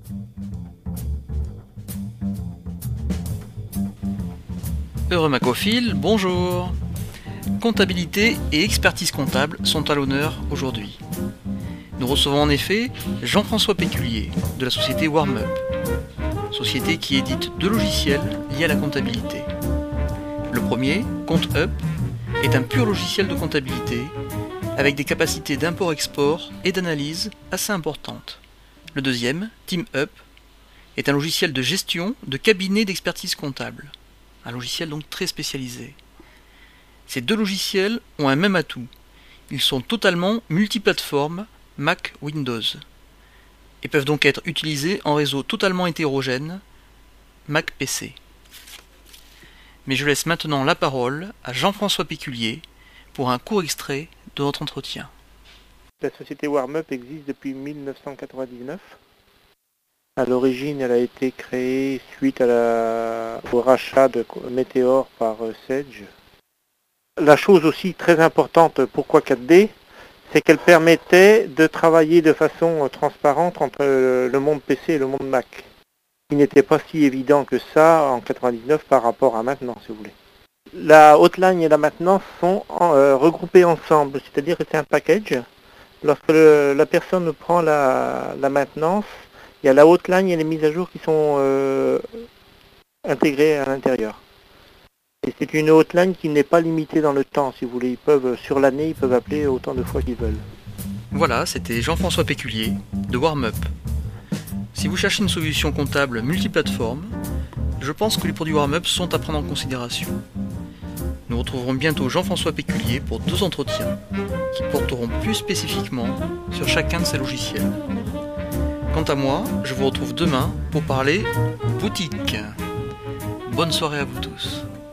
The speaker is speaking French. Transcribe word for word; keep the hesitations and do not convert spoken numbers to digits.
Heureux Macophile, bonjour. Comptabilité et expertise comptable sont à l'honneur aujourd'hui. Nous recevons en effet Jean-François Péculier de la société Warmup, société qui édite deux logiciels liés à la comptabilité. Le premier, ComptUp, est un pur logiciel de comptabilité avec des capacités d'import-export et d'analyse assez importantes. Le deuxième, TeamUp, est un logiciel de gestion de cabinet d'expertise comptable. Un logiciel donc très spécialisé. Ces deux logiciels ont un même atout. Ils sont totalement multiplateformes Mac Windows et peuvent donc être utilisés en réseau totalement hétérogène Mac P C. Mais je laisse maintenant la parole à Jean-François Péculier pour un court extrait de notre entretien. La société Warmup existe depuis mille neuf cent quatre-vingt-dix-neuf. À l'origine, elle a été créée suite à la... au rachat de Meteor par Sage. La chose aussi très importante, pourquoi quatre D, c'est qu'elle permettait de travailler de façon transparente entre le monde P C et le monde Mac. Il n'était pas si évident que ça en quatre-vingt-dix-neuf par rapport à maintenant, si vous voulez. La hotline et la maintenance sont en, euh, regroupées ensemble, c'est-à-dire que c'est un package. Lorsque le, la personne prend la, la maintenance, il y a la hotline et les mises à jour qui sont euh, intégrées à l'intérieur. Et c'est une hotline qui n'est pas limitée dans le temps, si vous voulez. Ils peuvent, sur l'année, ils peuvent appeler autant de fois qu'ils veulent. Voilà, c'était Jean-François Péculier de Warmup. Si vous cherchez une solution comptable multiplateforme, je pense que les produits Warmup sont à prendre en considération. Nous retrouverons bientôt Jean-François Péculier pour deux entretiens qui porteront plus spécifiquement sur chacun de ces logiciels. Quant à moi, je vous retrouve demain pour parler boutique. Bonne soirée à vous tous.